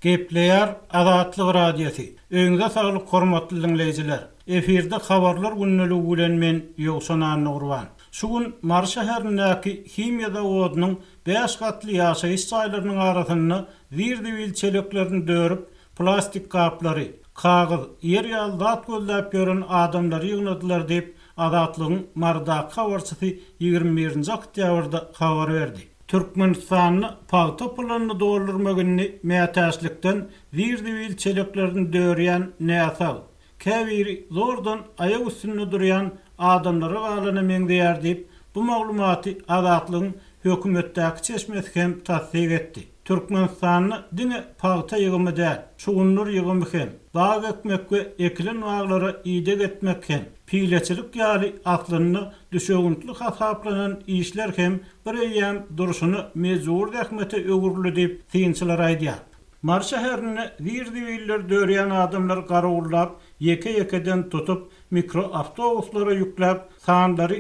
Gepleýär Azatlyk Radiosi. Öňüňizde saglyk hormatly dinleýijiler. Eferde habarlar günneligi bilen men Ýogsan Nurwan. Şu gün Mars şäherindäki Himiýa zawodynyň 5 gatly ýaşaýyş saýlarynyň arasyny zirdiwil çeleklerini dörüp, plastik kaplary, kagaz, ýer ýaly zat gözläp gören adamlary ýygnadylar diýip Azatlygyň marda habarçysy 21-nji oktýabrda habar berdi. Türkmenistanyny paýta pulanny doldurmagyny mätäçlikden zirdiwil çeleklerini dörýän näsal, käbiri zordan aýak üstünde durýan adamlara galany meňdeýär diýip bu maglumaty Azatlygyň hökümetdäki çeşmesi hem tasdik etdi. Türkmenistanyny diňe paýta ýygymy däl, şugunlar ýygymy hem, dağ ekmek we ekilen waglara ýydak etmek hem, pileçilik ýaly atlyny düşegüntlik hasaplanan işler hem bir ýem duruşuny mezur rahmete öwürli diýip synçylar aýdýar. Mars şäherini zirdiwiller dörýän adamlar garawullap, ýeke-ýekeden tutup mikro awtobuslara ýükläp, sanlary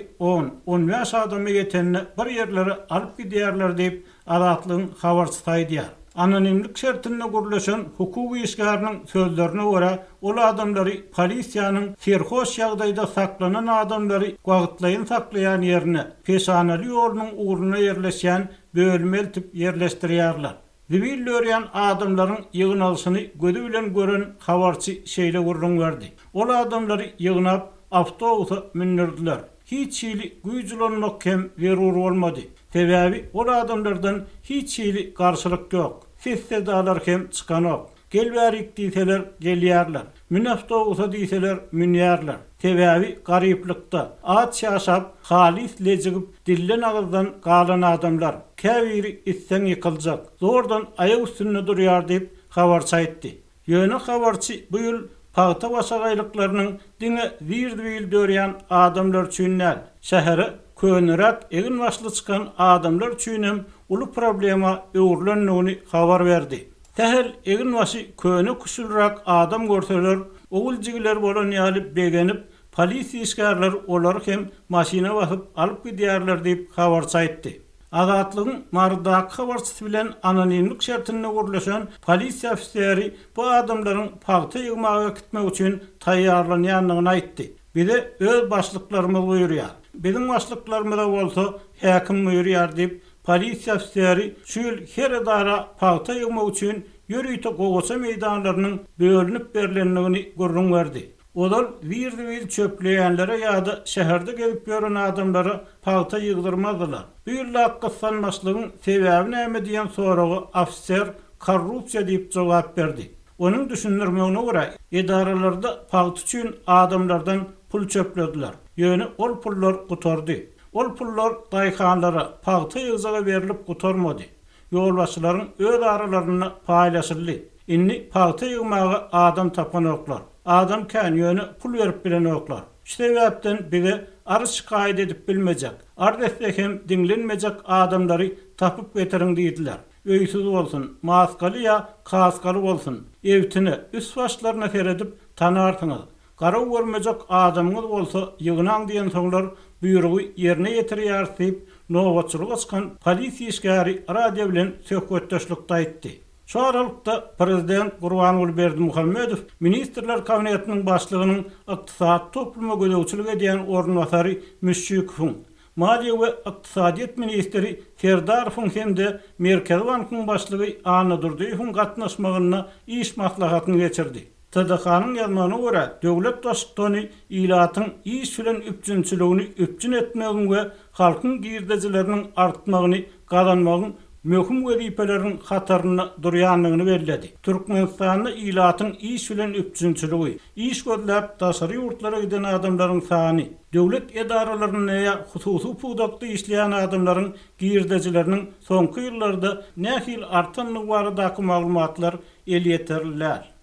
10-15 adamy ýetenne bir ýerlere alyp gidýärler diýip Azatlygyň habarçysy aýdýar. Anonimlik şertine gürleşen hukuky işgäriniň sözlerine görä, ol adamlary polisiýanyň serhoş ýagdaýda saklanan adamlary wagtlaýyn saklaýan ýerine, peşanely ýolunyň uğruna ýerleşýän bölme eltip ýerleşdirýärler. Zivil dörýän adamlaryň ýygnalyşyny gözi bilen gören habarçy şeýle gurrun berdi. Ol adamlary ýygnap awtobusa mindirdiler. Hiç ýyly güýjlenmek hem zerur bolmady. Sebäbi ol adamlardan hiç ýyly garşylyk ýok. Sessedalar hem çykanok. Gelbärik diýseler gelýärler. Min awtobusa diýseler minýärler. Sebäbi garyplykda at şaşap, halis lejigip dillen agyrdan galan adamlar käbiri isten ýykylajak. Zordan aýak üstünde durýar diýip habarçy aýtdy. Ýöne habarçy bu ýyl paýta başagaýlyklarynyň diňe zirdiwil dörýän adamlar üçin şähere könürak egin başly çykan adamlar üçin hem uly problema öwürlenýäni habar berdi. Tähel egin başy köne kuşulrak adam görseler, owuljigiler bolan ýaly begenip, polisiýa işgärler olar hem maşina basyp alyp gidýärler diýip habarçy aýtdy. Azatlygyň mardaky habarçysy bilen anonimlik şertine gürleşen polisiýa ofiseri bu adamlaryň paýta ýygmaga gitmek üçin taýýarlanýanlygyny aýtdy. Bize öz başlyklarymyz buýurýar. Bizim başlyklarymyzda bolsa häkim buýurýar diýip polisiýa ofiseri şu ýyl her edara paýta ýygmak üçin ýörüýte gowaça meýdanlarynyň bölünip berilenligini gurrun berdi. Olar zirdiwil çöpleýänlere ýa-da şäherde gelip gören adamlara paýta ýygdyrmadylar. Bu ýylla gyssanmaçlygyň sebäbi näme diýen soragy ofisier korrupsiýa diýip jogap berdi. Onun düşündirmegine görä edaralarda paýta üçin adamlardan pul çöplediler. Ýöne ol pullar gutardy. Ol pullar daýkanlara paýta ýyzaga berilip gutarmady. Ýolbaşçylaryň öz aralaryna paýlaşyldy. Inni paýta ýygmaga adam tapanoklar. Adam kän ýöne pul berip bilen oklar. Şeýle sebäpden bize arz şikaýet edip bilmejek. Ardesde hem dinlenmejek adamlary tapyp getirin diýdiler. Öýsüz bolsun, maskaly ýa kaskaly bolsun, ewtini üst başlaryna seredip tanarsyňyz. Garaw görmejek adamyňyz bolsa ýygnan diýen soňlar buýrugy ýerine ýetirýär diýip nowatçylyga çykan polisiýa işgäri radio bilen söhbetdeşlikde aýtdy. Şu aralykda Prezident Gurbanuly Berdimuhammedow Ministrler Kabinetiniň başlygynyň ykdysat toplumy gödäwçilik edýän ornwasary Müşşükowyň, Maliýe we Ykdysadyýet ministri Ferdarowyň hemde Merkezi Bankyň başlygy Anna Durdiýewiň gatnaşmagyna iş maslahatyny geçirdi. TDK-nyň ýazmagyna görä, döwlet Washingtony ilatyň iş bilen üpjünçiligini üpjün etmegi we halkyň girdejileriniň artmagyny gazanmagyň möhüm wezipeleriň hataryna durýanlygyny bellädi. Türkmenistanyň ilatyň iş bilen üpjünçiligi, iş gözläp daşary ýurtlara giden adamlaryň sany, döwlet edaralaryna ýa hususy pudakda işleýän adamlaryň girdejileriniň soňky ýyllarda nähil artanlygy baradaky maglumatlar el ýetirler.